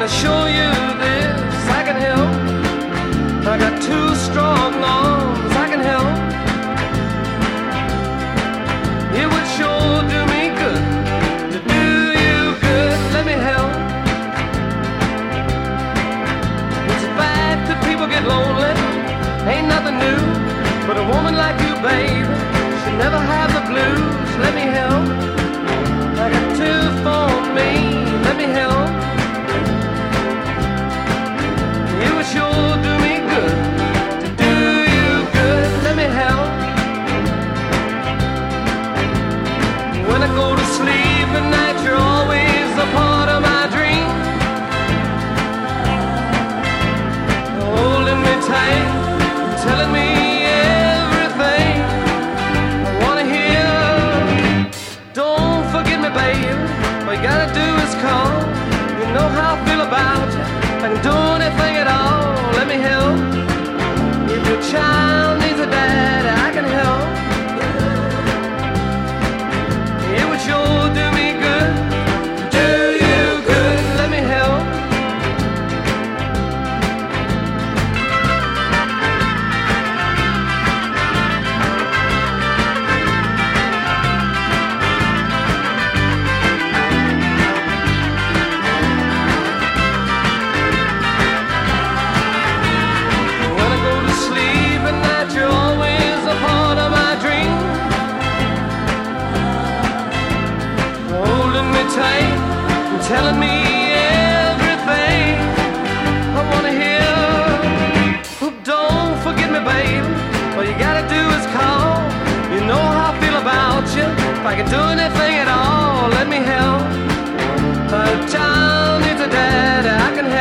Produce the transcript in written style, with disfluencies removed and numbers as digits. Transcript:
I show you this, I can help. I got two strong arms, I can help. It would sure do me good to do you good. Let me help. It's bad that people get lonely, ain't nothing new. But a woman like you, babe, should never have the blues. Let me help. I got two for me. Let me help. It would sure do me good to do you good. Let me help. When I go to sleep at night, you're always a part of my dream. Holding me tight, telling me everything I wanna hear. Don't forget me, babe. All you gotta do is call. You know how I feel about you. I can do anything at all. Let me help. If your child needs a dad, I can help. It would sure do me good. Do you good. Let me help. When I go to sleep at night, you're always a part of my dream. Holding me tight and telling me everything I wanna hear. Oh, don't forget me, babe. All you gotta do is call. You know how I feel about you. If I can do anything at all, let me help. A child needs a dad, I can help.